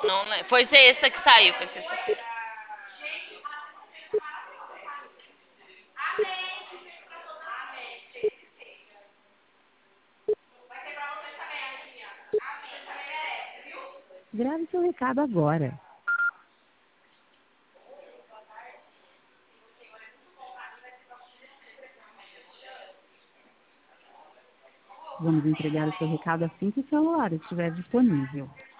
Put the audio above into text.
Não, foi sexta que saiu, foi sexta-feira. Grave seu recado agora. Vamos entregar o seu recado assim que o celular estiver disponível.